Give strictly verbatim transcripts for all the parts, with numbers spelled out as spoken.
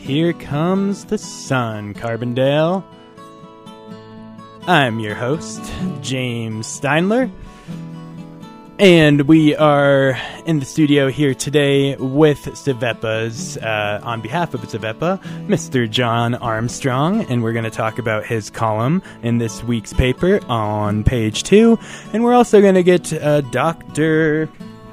Here Comes the Sun, Carbondale. I'm your host, James Steinler, and we are in the studio here today with Savepa's, uh, on behalf of Savepa, Mister John Armstrong, and we're going to talk about his column in this week's paper on page two, and we're also going to get uh, Doctor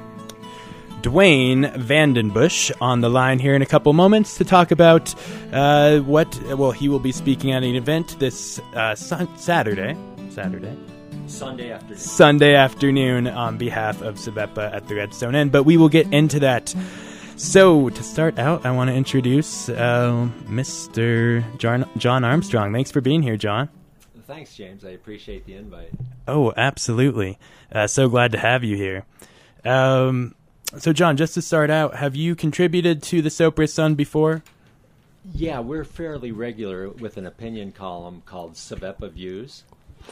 Dwayne Vandenbush on the line here in a couple moments to talk about uh, what, well, he will be speaking at an event this uh, sun- Saturday, Saturday, Sunday afternoon. Sunday afternoon on behalf of Savepa at the Redstone Inn, but we will get into that. So, to start out, I want to introduce uh, Mister John, John Armstrong. Thanks for being here, John. Thanks, James. I appreciate the invite. Oh, absolutely. Uh, so glad to have you here. Um, so, John, just to start out, have you contributed to the Sopris Sun before? Yeah, we're fairly regular with an opinion column called Savepa Views.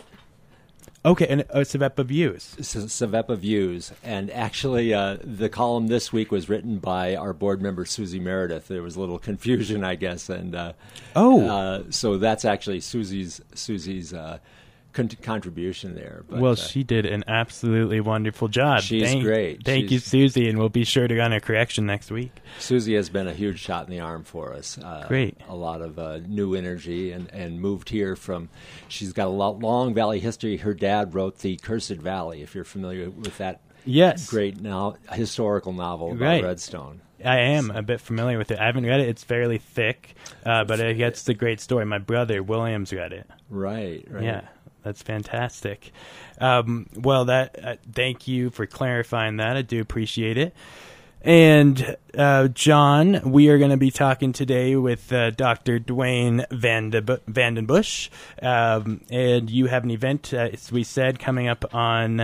Okay, and uh, Savepa Views. Savepa Views. And actually, uh, the column this week was written by our board member, Susie Meredith. There was a little confusion, I guess. And uh, oh. Uh, so that's actually Susie's Susie's uh, con- contribution there. But, well, uh, she did an absolutely wonderful job. She's thank, great. Thank she's, you, Susie, and we'll be sure to run a correction next week. Susie has been a huge shot in the arm for us. Uh, Great. A lot of uh, new energy and, and moved here from, she's got a lot, long Valley history. Her dad wrote The Cursed Valley, if you're familiar with that yes. great no- historical novel about right. Redstone. I am a bit familiar with it. I haven't read it. It's fairly thick, uh, but it gets the great story. My brother, Williams, read it. Right, right. Yeah. That's fantastic. Um, well, that uh, thank you for clarifying that. I do appreciate it. And, uh, John, we are going to be talking today with uh, Doctor Dwayne Vandeb- Vandenbush. Um, and you have an event, uh, as we said, coming up on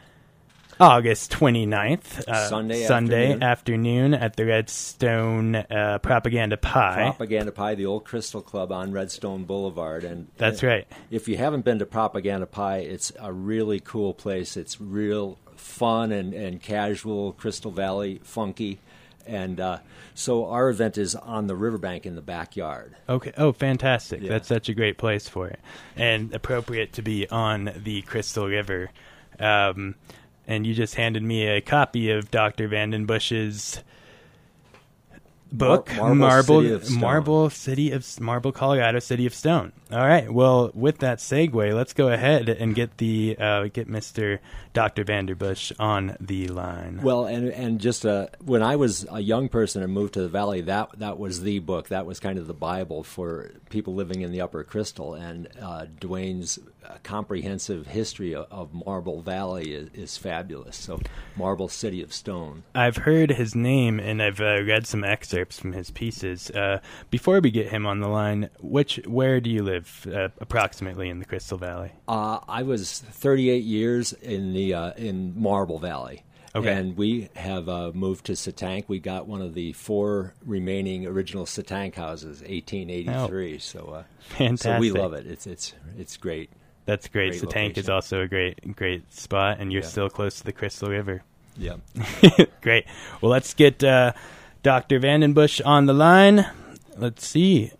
August twenty-ninth. Uh, Sunday Sunday afternoon. afternoon at the Redstone uh, Propaganda Pie. Propaganda Pie, the old Crystal Club on Redstone Boulevard. And That's uh, right. If you haven't been to Propaganda Pie, it's a really cool place. It's real fun and, and casual, Crystal Valley funky. And uh, so our event is on the riverbank in the backyard. Okay. Oh, fantastic. Yeah. That's such a great place for it. And appropriate to be on the Crystal River. Um, and you just handed me a copy of Doctor Vandenbush's book, Mar- Marble, Marble, City of Stone. Marble City of Marble, Colorado, City of Stone. All right. Well, with that segue, let's go ahead and get the uh, get Mister Doctor Vandenbush on the line. Well, and and just uh, when I was a young person and moved to the Valley, that that was the book. That was kind of the Bible for people living in the Upper Crystal. And uh, Dwayne's uh, comprehensive history of, of Marble Valley is, is fabulous. So, Marble City of Stone. I've heard his name, and I've uh, read some excerpts from his pieces. Uh, before we get him on the line, which where do you live uh, approximately in the Crystal Valley? Uh, I was thirty-eight years in the uh, in Marble Valley. Okay. And we have uh, moved to Satank. We got one of the four remaining original Satank houses, eighteen eighty-three. Oh, so, uh, fantastic. so we love it. It's it's it's great. That's great. Great Satank location. is also a great great spot, and you're Yeah. still close to the Crystal River. Yeah. Great. Well, let's get uh, Doctor Vandenbush on the line. Let's see.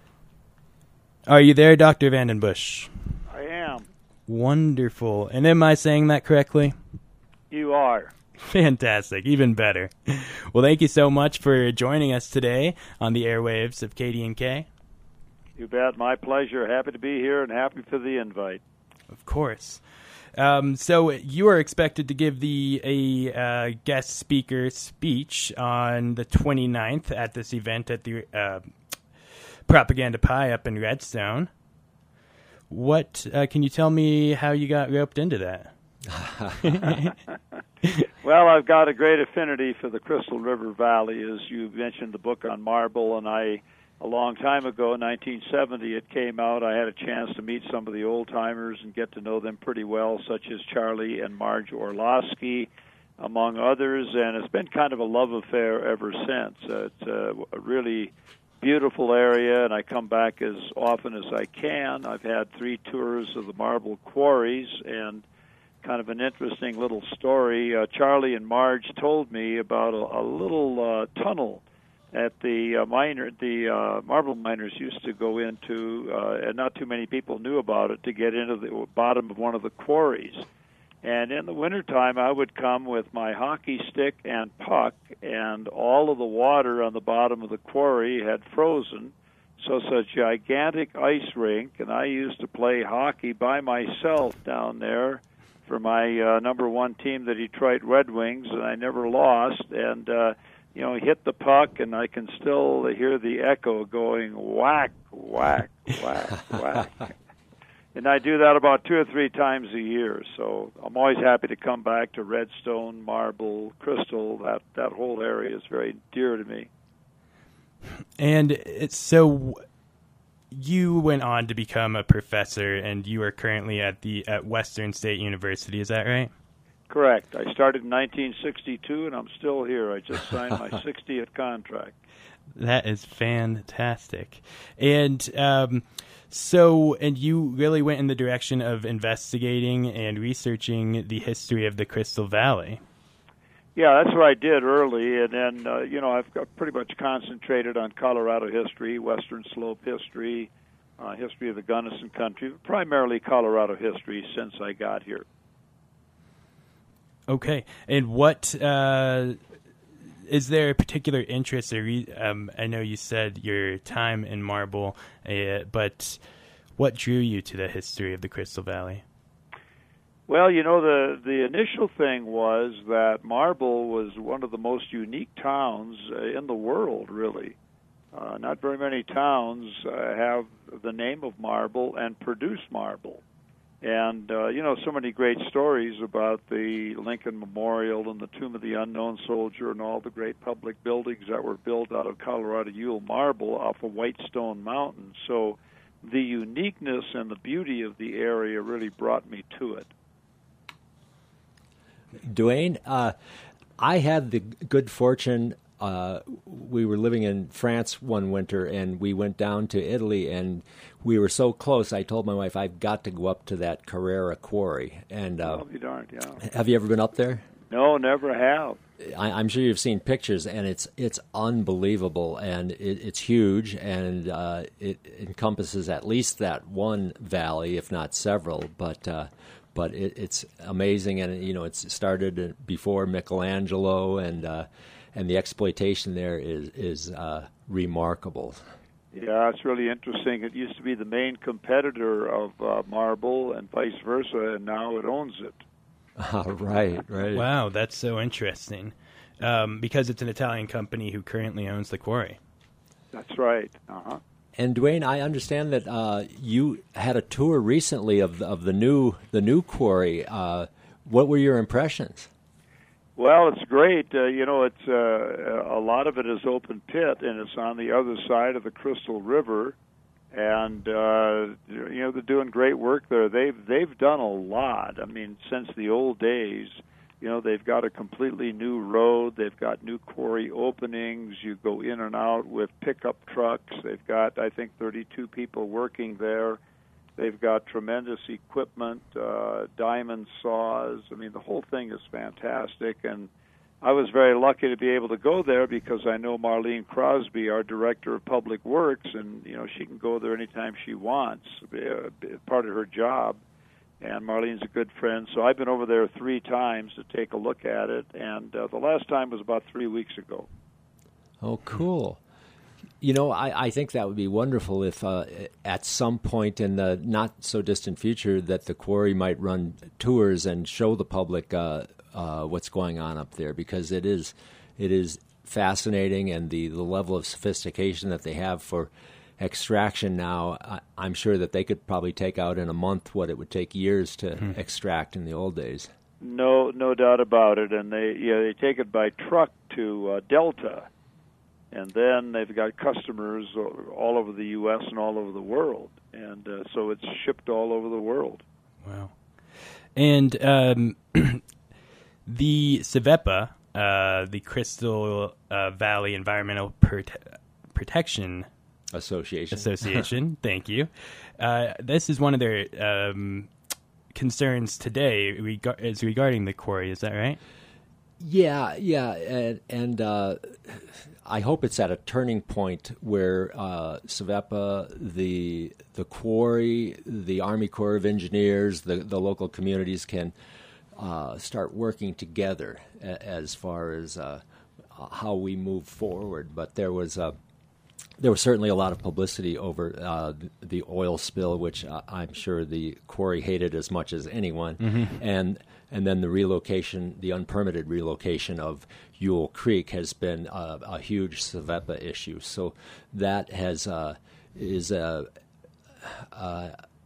Are you there, Doctor Vandenbush? I am. Wonderful. And am I saying that correctly? You are. Fantastic. Even better. Well, thank you so much for joining us today on the airwaves of K D N K. You bet. My pleasure. Happy to be here and happy for the invite. Of course. Um, so you are expected to give the a uh, guest speaker speech on the twenty-ninth at this event at the uh, Propaganda Pie up in Redstone. What uh, can you tell me how you got roped into that? Well, I've got a great affinity for the Crystal River Valley, as you mentioned the book on Marble, and I, a long time ago, nineteen seventy, it came out. I had a chance to meet some of the old-timers and get to know them pretty well, such as Charlie and Marge Orlowski, among others, and it's been kind of a love affair ever since. Uh, it's a, a really beautiful area, and I come back as often as I can. I've had three tours of the marble quarries, and kind of an interesting little story. Uh, Charlie and Marge told me about a, a little uh, tunnel at the uh, miner, the uh, marble miners used to go into, uh, and not too many people knew about it, to get into the bottom of one of the quarries. And in the wintertime, I would come with my hockey stick and puck, and all of the water on the bottom of the quarry had frozen. So it's a gigantic ice rink, and I used to play hockey by myself down there for my uh, number one team, the Detroit Red Wings, and I never lost. And, uh, you know, hit the puck, and I can still hear the echo going whack, whack, whack, whack. And I do that about two or three times a year. So I'm always happy to come back to Redstone, Marble, Crystal. That, that whole area is very dear to me. And it's so you went on to become a professor, and you are currently at the at Western State University. Is that right? Correct. I started in nineteen sixty-two, and I'm still here. I just signed my sixtieth contract. That is fantastic. And um, so, and you really went in the direction of investigating and researching the history of the Crystal Valley. Yeah, that's what I did early, and then, uh, you know, I've got pretty much concentrated on Colorado history, Western Slope history, uh, history of the Gunnison country, primarily Colorado history since I got here. Okay, and what, uh, is there a particular interest, or re- um, I know you said your time in Marble, uh, but what drew you to the history of the Crystal Valley? Well, you know, the, the initial thing was that Marble was one of the most unique towns uh, in the world, really. Uh, not very many towns uh, have the name of Marble and produce marble. And, uh, you know, so many great stories about the Lincoln Memorial and the Tomb of the Unknown Soldier and all the great public buildings that were built out of Colorado Yule marble off of Whitestone Mountain. So the uniqueness and the beauty of the area really brought me to it. Dwayne, uh, I had the good fortune, uh, we were living in France one winter, and we went down to Italy, and we were so close, I told my wife, I've got to go up to that Carrara quarry. And uh, I'll be darned, yeah. Have you ever been up there? No, never have. I, I'm sure you've seen pictures, and it's it's unbelievable, and it, it's huge, and uh, it encompasses at least that one valley, if not several, but... Uh, But it, it's amazing, and you know it's started before Michelangelo, and uh, and the exploitation there is is uh, remarkable. Yeah, it's really interesting. It used to be the main competitor of uh, marble, and vice versa, and now it owns it. Uh, right, right. Wow, that's so interesting. Um, because it's an Italian company who currently owns the quarry. That's right. Uh huh. And Dwayne, I understand that uh, you had a tour recently of of the new the new quarry. Uh, what were your impressions? Well, it's great. Uh, you know, it's uh, a lot of it is open pit, and it's on the other side of the Crystal River. And uh, you know, they're doing great work there. They've they've done a lot. I mean, since the old days. You know, they've got a completely new road. They've got new quarry openings. You go in and out with pickup trucks. They've got, I think, thirty-two people working there. They've got tremendous equipment, uh, diamond saws. I mean, the whole thing is fantastic. And I was very lucky to be able to go there because I know Marlene Crosby, our Director of Public Works, and, you know, she can go there anytime she wants, uh, part of her job. And Marlene's a good friend, so I've been over there three times to take a look at it, and uh, the last time was about three weeks ago. Oh, cool. You know, I, I think that would be wonderful if uh, at some point in the not-so-distant future that the quarry might run tours and show the public uh, uh, what's going on up there, because it is it is fascinating, and the, the level of sophistication that they have for extraction now, I, I'm sure that they could probably take out in a month what it would take years to mm-hmm. extract in the old days. No, no doubt about it. And they, yeah, they take it by truck to uh, Delta, and then they've got customers all over the U S and all over the world, and uh, so it's shipped all over the world. Wow. And um, the CIVEPA, uh, the Crystal uh, Valley Environmental Prote- Protection Association. Association, thank you. Uh, this is one of their um, concerns today reg- is regarding the quarry, is that right? Yeah, yeah, and, and uh, I hope it's at a turning point where uh, SEVEPA, the the quarry, the Army Corps of Engineers, the, the local communities can uh, start working together a, as far as uh, how we move forward. But there was a There was certainly a lot of publicity over uh, the oil spill, which uh, I'm sure the quarry hated as much as anyone, mm-hmm. and and then the relocation, the unpermitted relocation of Ewell Creek has been uh, a huge SEVEPA issue. So that has uh, is a uh,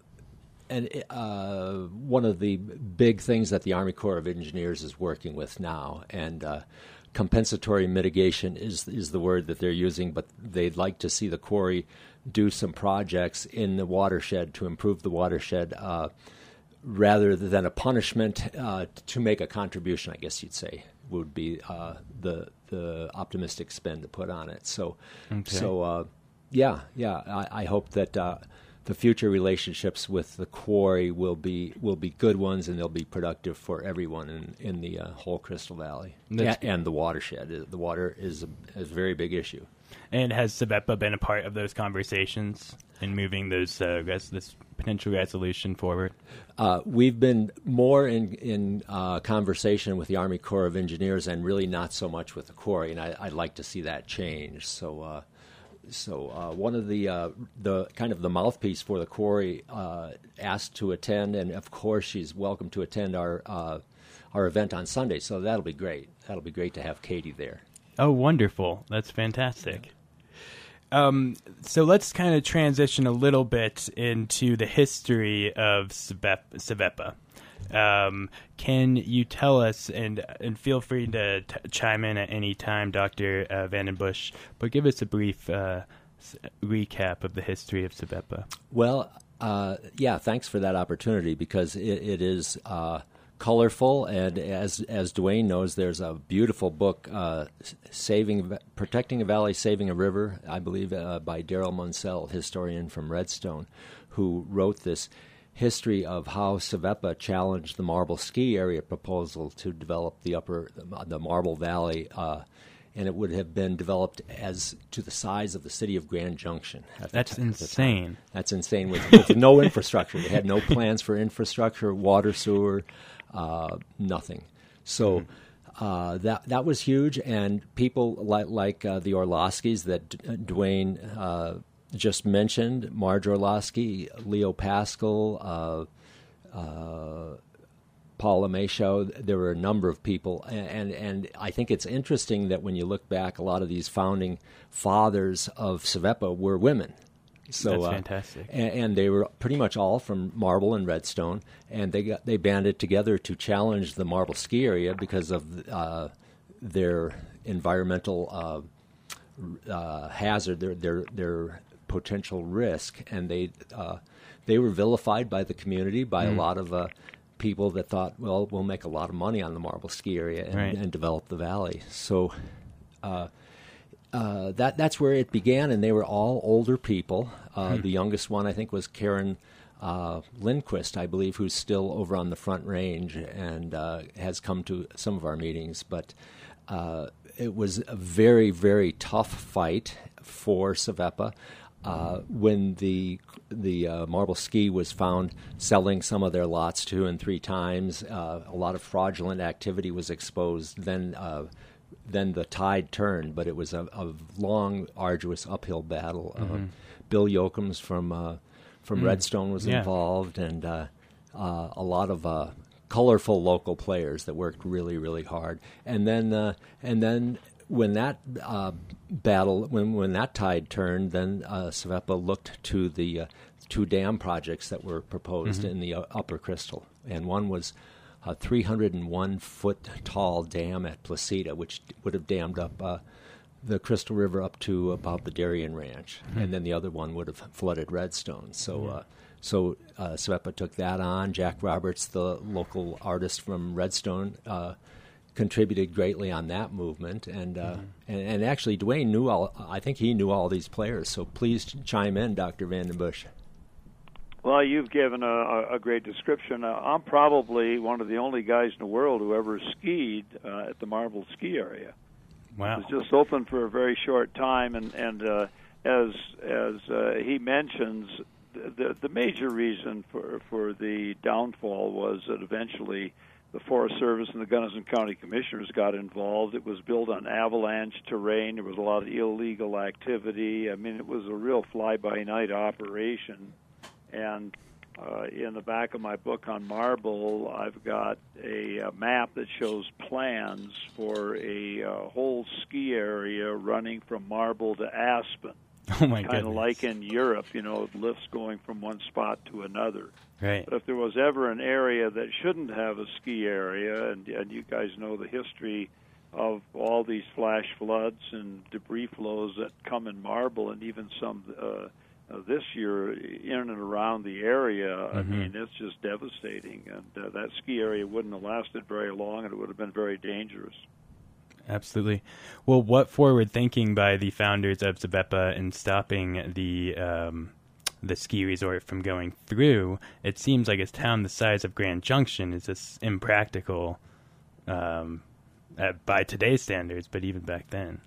and uh, one of the big things that the Army Corps of Engineers is working with now, and. Uh, Compensatory mitigation is is the word that they're using, but they'd like to see the quarry do some projects in the watershed to improve the watershed uh, rather than a punishment uh, to make a contribution, I guess you'd say, would be uh, the the optimistic spin to put on it. So, okay. so uh, yeah, yeah, I, I hope that uh, the future relationships with the quarry will be will be good ones, and they'll be productive for everyone in in the uh, whole Crystal Valley and, and the watershed. The water is a, is a very big issue. And has SEVEPA been a part of those conversations in moving those uh, res- this potential resolution forward? Uh, we've been more in in uh, conversation with the Army Corps of Engineers, and really not so much with the quarry. And I, I'd like to see that change. So. Uh, So uh, one of the uh, the kind of the mouthpiece for the quarry uh, asked to attend, and of course she's welcome to attend our uh, our event on Sunday. So that'll be great. That'll be great to have Katie there. Oh, wonderful! That's fantastic. Um, so let's kind of transition a little bit into the history of SEVEPA. Um, can you tell us, and and feel free to t- chime in at any time, Doctor Uh, Vandenbush, but give us a brief uh, s- recap of the history of SEVEPA. Well, uh, yeah, thanks for that opportunity, because it, it is uh, colorful, and as as Dwayne knows, there's a beautiful book, uh, saving, Protecting a Valley, Saving a River, I believe, uh, by Daryl Munsell, historian from Redstone, who wrote this history of how SEVEPA challenged the Marble Ski Area proposal to develop the upper, the Marble Valley, uh, and it would have been developed as to the size of the city of Grand Junction. At That's the, insane. At That's insane with, with no infrastructure. They had no plans for infrastructure, water, sewer, uh, nothing. So mm-hmm. uh, that that was huge, and people like like uh, the Orlowskis that D- Dwayne Uh, just mentioned, Marge Orlowski, Leo Pascal, uh, uh, Paula Mayshow. There were a number of people, and, and and I think it's interesting that when you look back, a lot of these founding fathers of SEVEPA were women. So, That's uh, fantastic. And, and they were pretty much all from Marble and Redstone, and they got they banded together to challenge the Marble Ski Area because of uh, their environmental uh, uh, hazard, their their their potential risk, and they uh, they were vilified by the community, by mm. a lot of uh, people that thought, well, we'll make a lot of money on the Marble Ski Area and, right. and develop the valley. So uh, uh, that that's where it began, and they were all older people. Uh, mm. The youngest one, I think, was Karen uh, Lindquist, I believe, who's still over on the Front Range and uh, has come to some of our meetings. But uh, it was a very, very tough fight for SEVEPA. Uh, when the the uh, Marble Ski was found selling some of their lots two and three times, uh, a lot of fraudulent activity was exposed. Then, uh, then the tide turned, but it was a, a long, arduous uphill battle. Mm-hmm. Uh, Bill Yocums from uh, from mm. Redstone was yeah. involved, and uh, uh, a lot of uh, colorful local players that worked really, really hard. And then, uh, and then. When that uh, battle, when when that tide turned, then uh, SEVEPA looked to the uh, two dam projects that were proposed mm-hmm. in the uh, Upper Crystal, and one was a three hundred one foot tall dam at Placida, which would have dammed up uh, the Crystal River up to about the Darien Ranch, mm-hmm. and then the other one would have flooded Redstone. So. Mm-hmm. Uh, So uh, SEVEPA took that on. Jack Roberts, the local artist from Redstone, uh, contributed greatly on that movement, and, uh, mm-hmm. and and actually Dwayne knew all. I think he knew all these players. So please ch- chime in, Doctor Vandenbush. Well, you've given a, a great description. Uh, I'm probably one of the only guys in the world who ever skied uh, at the Marble ski area. Wow. It was just open for a very short time, and, and uh, as as uh, he mentions, the the major reason for for the downfall was that eventually the Forest Service and the Gunnison County Commissioners got involved. It was built on avalanche terrain. There was a lot of illegal activity. I mean, it was a real fly-by-night operation. And uh, in the back of my book on Marble, I've got a, a map that shows plans for a uh, whole ski area running from Marble to Aspen. Oh, my goodness. Kind of like in Europe, you know, lifts going from one spot to another. Right. But if there was ever an area that shouldn't have a ski area, and, and you guys know the history of all these flash floods and debris flows that come in Marble, and even some uh, uh, this year in and around the area, mm-hmm. I mean, it's just devastating. And uh, that ski area wouldn't have lasted very long, and it would have been very dangerous. Absolutely. Well, what forward thinking by the founders of Zabeppa in stopping the um, the ski resort from going through? It seems like a town the size of Grand Junction is just impractical um, uh, by today's standards, but even back then.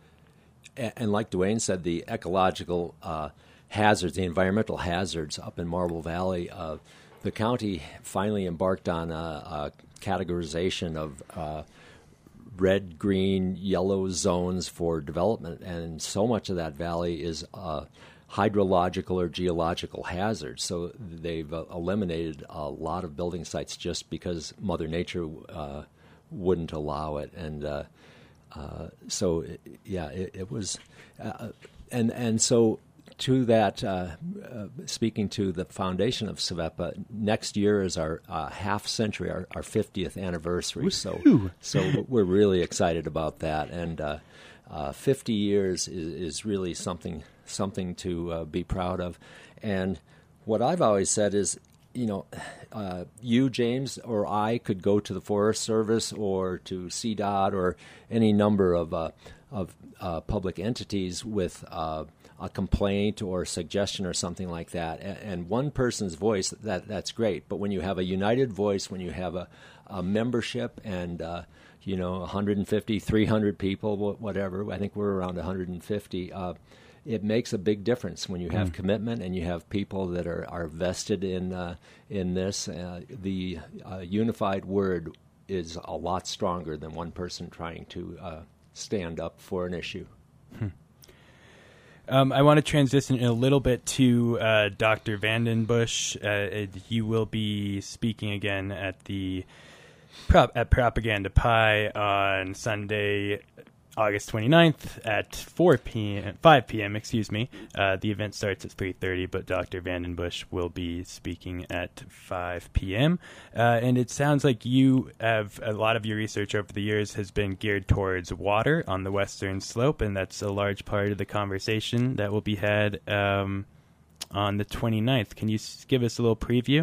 And, and like Dwayne said, the ecological uh, hazards, the environmental hazards up in Marble Valley, uh, the county finally embarked on a, a categorization of uh, red, green, yellow zones for development, and so much of that valley is uh, hydrological or geological hazards. So they've uh, eliminated a lot of building sites just because Mother Nature uh, wouldn't allow it. And uh, uh, so, it, yeah, it, it was, uh, and and so to that, uh, uh, speaking to the foundation of Zabeppa, next year is our uh, half century, our, our fiftieth anniversary. Woo-hoo. So, so we're really excited about that, and uh, uh, fifty years is, is really something something to uh, be proud of. And what I've always said is, you know, uh, you, James, or I could go to the Forest Service or to C DOT or any number of uh, of uh, public entities with uh, a complaint or a suggestion or something like that, and, and one person's voice, that that's great. But when you have a united voice, when you have a, a membership and uh, you know one hundred fifty, three hundred people, whatever, I think we're around one hundred fifty, uh, it makes a big difference when you have mm. commitment and you have people that are, are vested in uh, in this. Uh, the uh, unified word is a lot stronger than one person trying to uh, stand up for an issue. Hmm. Um, I want to transition a little bit to uh, Doctor Vandenbush. Uh, you will be speaking again at the prop- at Propaganda Pi on Sunday, August twenty-ninth at four p.m. five p.m. Excuse me. Uh, the event starts at three thirty, but Doctor Vandenbush will be speaking at five p.m. Uh, and it sounds like you have a lot of your research over the years has been geared towards water on the western slope, and that's a large part of the conversation that will be had um, on the twenty-ninth. Can you s- give us a little preview?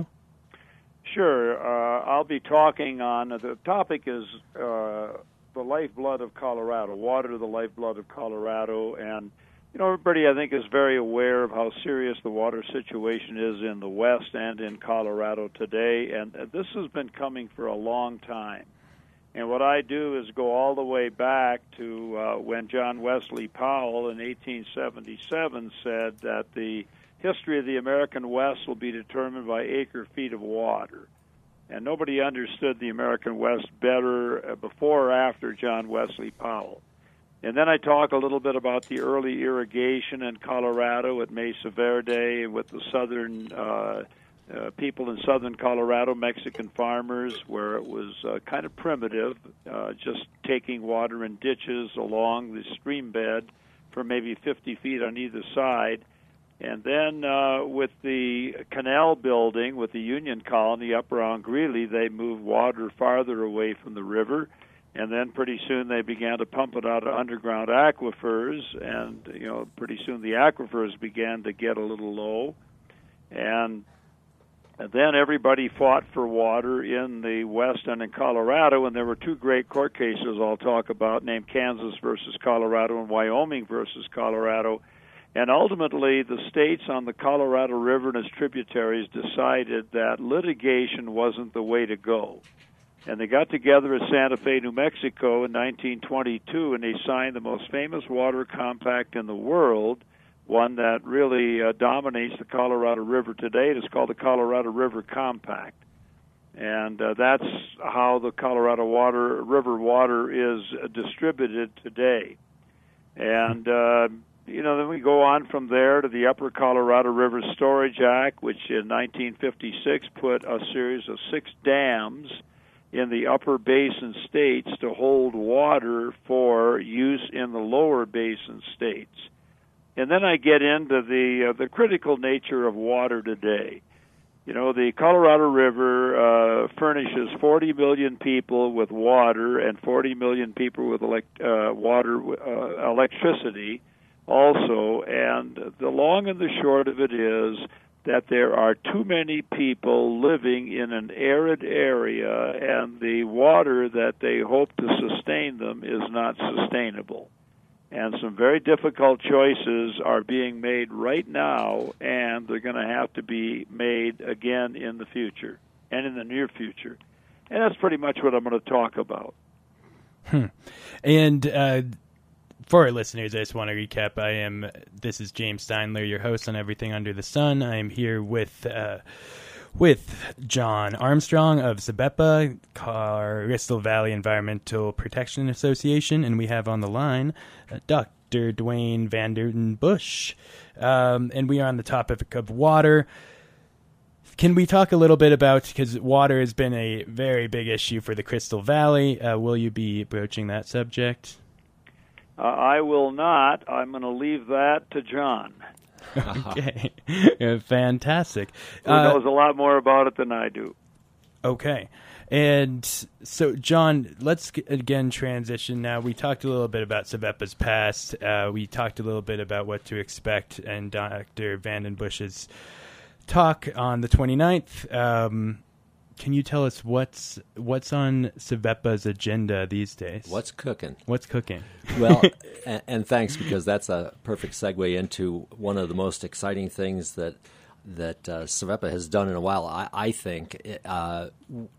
Sure. Uh, I'll be talking on uh, the topic is. Uh, the lifeblood of Colorado, water, the lifeblood of Colorado, and you know everybody I think is very aware of how serious the water situation is in the West and in Colorado today, and this has been coming for a long time. And what I do is go all the way back to uh, when John Wesley Powell in eighteen seventy-seven said that the history of the American West will be determined by acre-feet of water. And nobody understood the American West better before or after John Wesley Powell. And then I talk a little bit about the early irrigation in Colorado at Mesa Verde with the southern uh, uh, people in southern Colorado, Mexican farmers, where it was uh, kind of primitive, uh, just taking water in ditches along the stream bed for maybe fifty feet on either side. And then uh, with the canal building, with the Union Colony up around Greeley, they moved water farther away from the river. And then pretty soon they began to pump it out of underground aquifers. And, you know, pretty soon the aquifers began to get a little low. And, and then everybody fought for water in the West and in Colorado. And there were two great court cases I'll talk about named Kansas versus Colorado and Wyoming versus Colorado. And ultimately, the states on the Colorado River and its tributaries decided that litigation wasn't the way to go. And they got together at Santa Fe, New Mexico in nineteen twenty-two, and they signed the most famous water compact in the world, one that really uh, dominates the Colorado River today. It's called the Colorado River Compact. And uh, that's how the Colorado water, River water is uh, distributed today. And, uh, you know, then we go on from there to the Upper Colorado River Storage Act, which in nineteen fifty-six put a series of six dams in the upper basin states to hold water for use in the lower basin states. And then I get into the uh, the critical nature of water today. You know, the Colorado River uh, furnishes forty million people with water and forty million people with elect, uh, water uh, electricity also. And the long and the short of it is that there are too many people living in an arid area, and the water that they hope to sustain them is not sustainable. And some very difficult choices are being made right now, and they're going to have to be made again in the future and in the near future. And that's pretty much what I'm going to talk about. Hmm. And uh, for our listeners, I just want to recap. I am. This is James Steinler, your host on Everything Under the Sun. I am here with uh, with John Armstrong of SEVEPA, Crystal Valley Environmental Protection Association, and we have on the line uh, Doctor Dwayne Vandenbush. Um, and we are on the topic of water. Can we talk a little bit about, because water has been a very big issue for the Crystal Valley, uh, will you be broaching that subject? Uh, I will not. I'm going to leave that to John. Okay. Fantastic. Who knows uh, a lot more about it than I do. Okay. And so, John, let's again transition now. We talked a little bit about SEVEPA's past. Uh, we talked a little bit about what to expect and Doctor Vandenbush's talk on the twenty-ninth. Um, can you tell us what's what's on SEVEPA's agenda these days? What's cooking? What's cooking? Well, and, and thanks, because that's a perfect segue into one of the most exciting things that that uh, SEVEPA has done in a while. I, I think uh,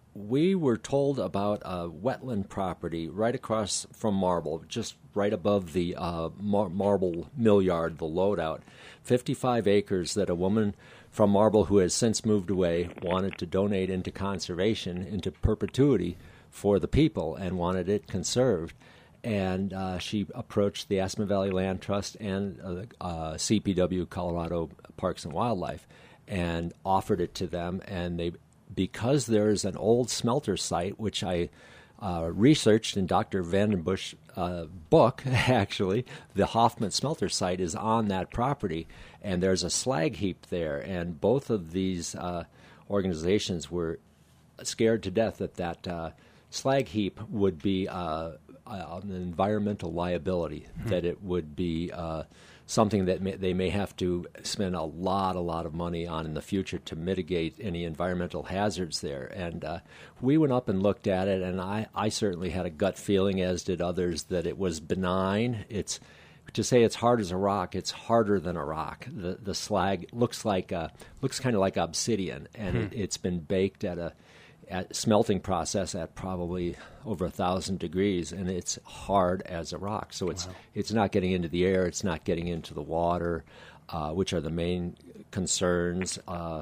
we were told about a wetland property right across from Marble, just right above the uh, Mar- Marble Mill Yard, the loadout, fifty-five acres that a woman from Marble, who has since moved away, wanted to donate into conservation, into perpetuity for the people, and wanted it conserved. And uh, she approached the Aspen Valley Land Trust and uh, uh, C P W, Colorado Parks and Wildlife, and offered it to them. And they, because there's an old smelter site, which I uh, researched in Doctor Vandenbush's uh, book, actually, the Hoffman smelter site is on that property, and there's a slag heap there. And both of these uh, organizations were scared to death that that uh, slag heap would be uh, an environmental liability, mm-hmm. that it would be uh, something that may, they may have to spend a lot, a lot of money on in the future to mitigate any environmental hazards there. And uh, we went up and looked at it, and I, I certainly had a gut feeling, as did others, that it was benign. It's to say it's hard as a rock, it's harder than a rock. The the slag looks like a, looks kind of like obsidian, and hmm. it, it's been baked at a at smelting process at probably over a thousand degrees, and it's hard as a rock. So it's wow. it's not getting into the air, it's not getting into the water, uh, which are the main concerns. Uh,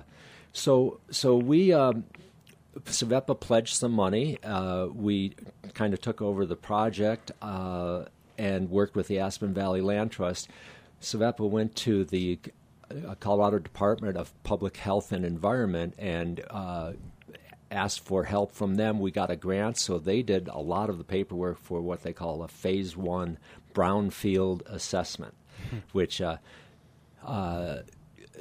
so so we um, SEVEPA pledged some money. Uh, we kind of took over the project uh, and worked with the Aspen Valley Land Trust. SEVEPA went to the uh, Colorado Department of Public Health and Environment and uh, asked for help from them. We got a grant, so they did a lot of the paperwork for what they call a phase one brownfield assessment, mm-hmm. which uh, uh, uh,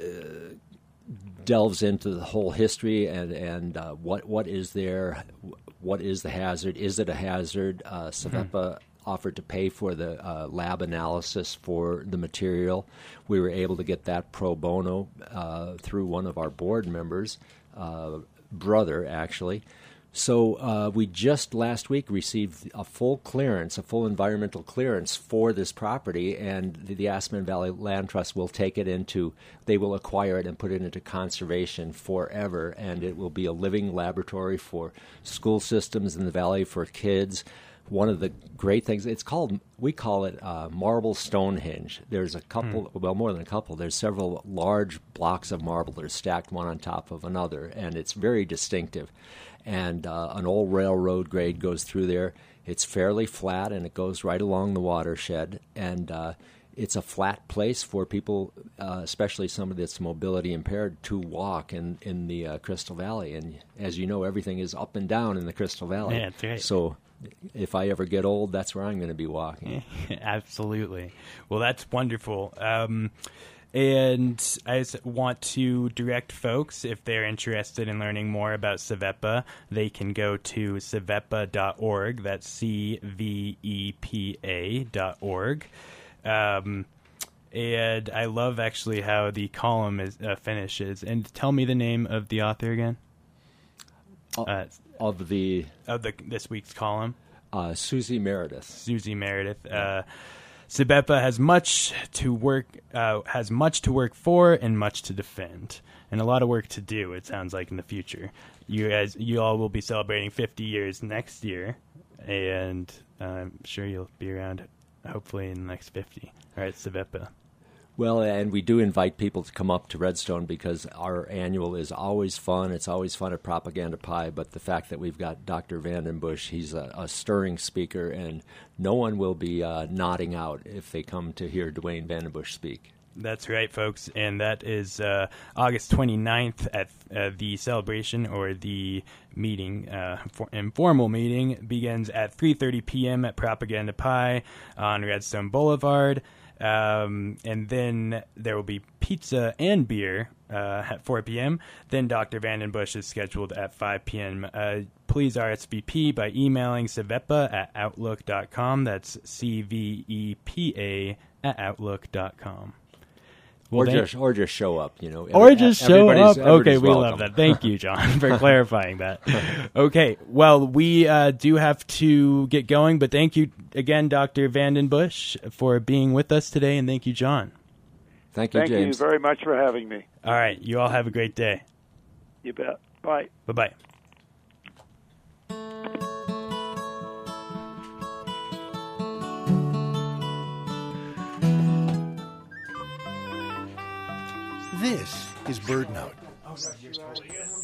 delves into the whole history and, and uh, what what is there, what is the hazard, is it a hazard? Uh, SEVEPA mm-hmm. offered to pay for the uh, lab analysis for the material. We were able to get that pro bono uh, through one of our board members, uh, brother, actually. So uh, we just last week received a full clearance, a full environmental clearance for this property, and the, the Aspen Valley Land Trust will take it into, they will acquire it and put it into conservation forever, and it will be a living laboratory for school systems in the valley, for kids. One of the great things, it's called, we call it uh, Marble Stonehenge. There's a couple, hmm. well, more than a couple, there's several large blocks of marble that are stacked one on top of another, and it's very distinctive. And uh, an old railroad grade goes through there. It's fairly flat, and it goes right along the watershed. And uh, it's a flat place for people, uh, especially somebody that's mobility impaired, to walk in, in the uh, Crystal Valley. And as you know, everything is up and down in the Crystal Valley. Yeah, that's right. So if I ever get old, that's where I'm going to be walking. Absolutely. Well, that's wonderful. Um, and I just want to direct folks, if they're interested in learning more about CVEPA, they can go to cevepa dot org. That's C V E P A dot org. Um, and I love actually how the column is, uh, finishes. And tell me the name of the author again. Uh, of the of the this week's column. Uh, Susie Meredith. Susie Meredith. Uh, CVEPA has much to work uh, has much to work for and much to defend, and a lot of work to do. It sounds like in the future. You guys, you all will be celebrating fifty years next year, and uh, I'm sure you'll be around, hopefully, in the next fifty. All right, CVEPA. Well, and we do invite people to come up to Redstone because our annual is always fun. It's always fun at Propaganda Pie, but the fact that we've got Doctor Vandenbush, he's a, a stirring speaker, and no one will be uh, nodding out if they come to hear Dwayne Vandenbush speak. That's right, folks, and that is uh, August twenty-ninth at uh, the celebration, or the meeting, uh, for, informal meeting, begins at three thirty p.m. at Propaganda Pie on Redstone Boulevard. Um, and then there will be pizza and beer uh, at four p.m. Then Doctor Vandenbush is scheduled at five p.m. Uh, please R S V P by emailing cevepa at outlook dot com. That's C V E P A at outlook dot com. Well, or just or just show up, you know. Or just show up. Okay, we welcome. love that. Thank you, John, for clarifying that. Okay, well, we uh, do have to get going, but thank you again, Doctor Vandenbush, for being with us today, and thank you, John. Thank you, thank James. Thank you very much for having me. All right, you all have a great day. You bet. Bye. Bye-bye. This is BirdNote.